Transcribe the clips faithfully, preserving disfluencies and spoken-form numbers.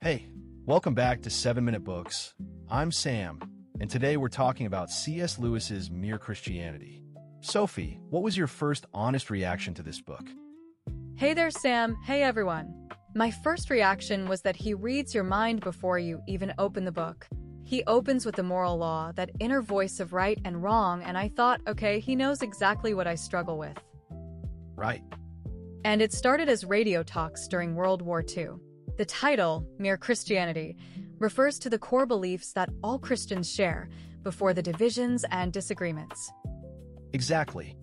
Hey, welcome back to seven minute Books. I'm Sam, and today we're talking about C S Lewis's Mere Christianity. Sophie, what was your first honest reaction to this book? Hey there, Sam. Hey, everyone. My first reaction was that he reads your mind before you even open the book. He opens with the moral law, that inner voice of right and wrong, and I thought, okay, he knows exactly what I struggle with. Right. And it started as radio talks during World War Two. The title, Mere Christianity, refers to the core beliefs that all Christians share before the divisions and disagreements. Exactly.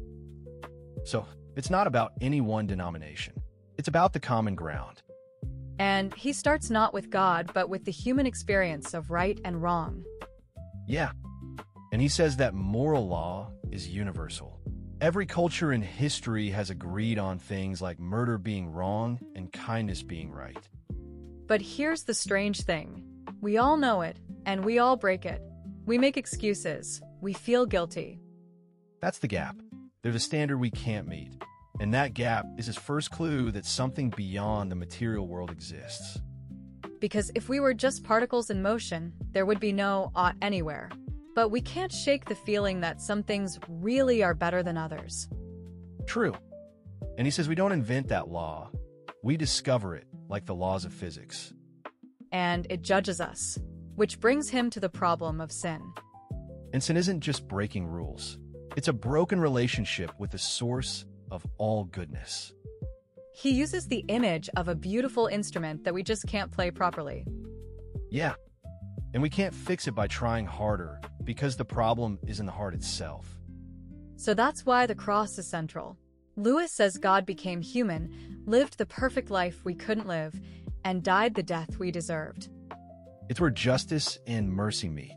So, it's not about any one denomination. It's about the common ground. And he starts not with God, but with the human experience of right and wrong. Yeah. And he says that moral law is universal. Every culture in history has agreed on things like murder being wrong and kindness being right. But here's the strange thing. We all know it, and we all break it. We make excuses. We feel guilty. That's the gap. There's a standard we can't meet. And that gap is his first clue that something beyond the material world exists. Because if we were just particles in motion, there would be no ought anywhere. But we can't shake the feeling that some things really are better than others. True. And he says we don't invent that law. We discover it, like the laws of physics. And it judges us, which brings him to the problem of sin. And sin isn't just breaking rules. It's a broken relationship with the source of all goodness. He uses the image of a beautiful instrument that we just can't play properly. Yeah. And we can't fix it by trying harder, because the problem is in the heart itself. So that's why the cross is central. Lewis says God became human, lived the perfect life we couldn't live, and died the death we deserved. It's where justice and mercy meet.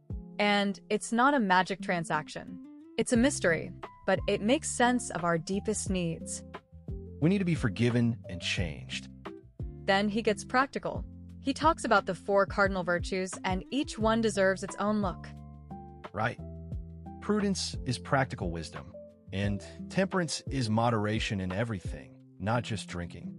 And it's not a magic transaction. It's a mystery, but it makes sense of our deepest needs. We need to be forgiven and changed. Then he gets practical. He talks about the four cardinal virtues, and each one deserves its own look. Right. Prudence is practical wisdom, and temperance is moderation in everything, not just drinking.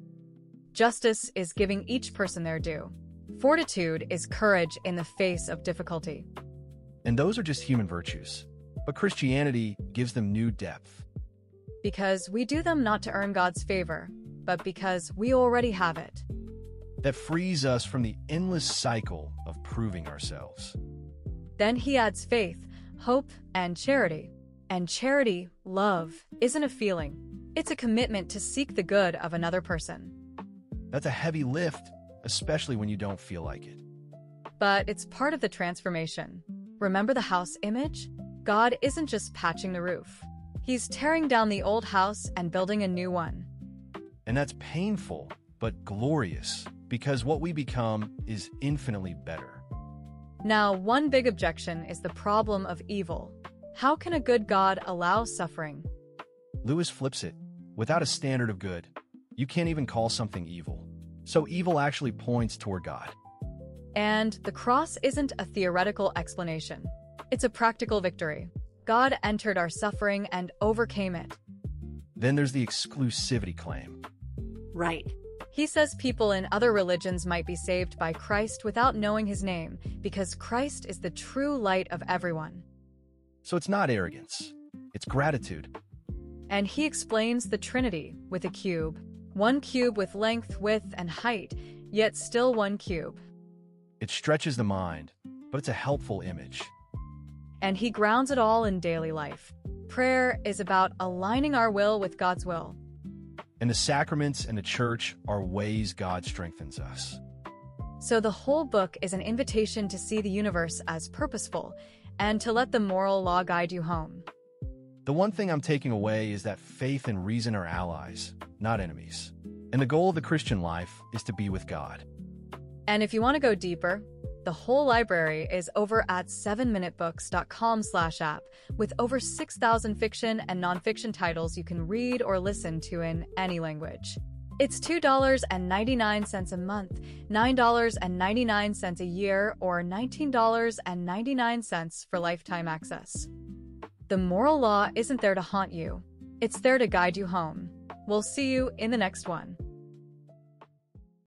Justice is giving each person their due. Fortitude is courage in the face of difficulty. And those are just human virtues, but Christianity gives them new depth. Because we do them not to earn God's favor, but because we already have it. That frees us from the endless cycle of proving ourselves. Then he adds faith, hope, and charity. And charity, love, isn't a feeling. It's a commitment to seek the good of another person. That's a heavy lift, especially when you don't feel like it. But it's part of the transformation. Remember the house image? God isn't just patching the roof. He's tearing down the old house and building a new one. And that's painful, but glorious, because what we become is infinitely better. Now, one big objection is the problem of evil. How can a good God allow suffering? Lewis flips it. Without a standard of good, you can't even call something evil. So evil actually points toward God. And the cross isn't a theoretical explanation. It's a practical victory. God entered our suffering and overcame it. Then there's the exclusivity claim. Right. He says people in other religions might be saved by Christ without knowing his name, because Christ is the true light of everyone. So it's not arrogance, it's gratitude. And he explains the Trinity with a cube. One cube with length, width, and height, yet still one cube. It stretches the mind, but it's a helpful image. And he grounds it all in daily life. Prayer is about aligning our will with God's will. And the sacraments and the church are ways God strengthens us. So the whole book is an invitation to see the universe as purposeful and to let the moral law guide you home. The one thing I'm taking away is that faith and reason are allies, not enemies. And the goal of the Christian life is to be with God. And if you want to go deeper, the whole library is over at seven minute books dot com slash app with over six thousand fiction and nonfiction titles you can read or listen to in any language. It's two dollars and ninety-nine cents a month, nine dollars and ninety-nine cents a year, or nineteen dollars and ninety-nine cents for lifetime access. The moral law isn't there to haunt you. It's there to guide you home. We'll see you in the next one.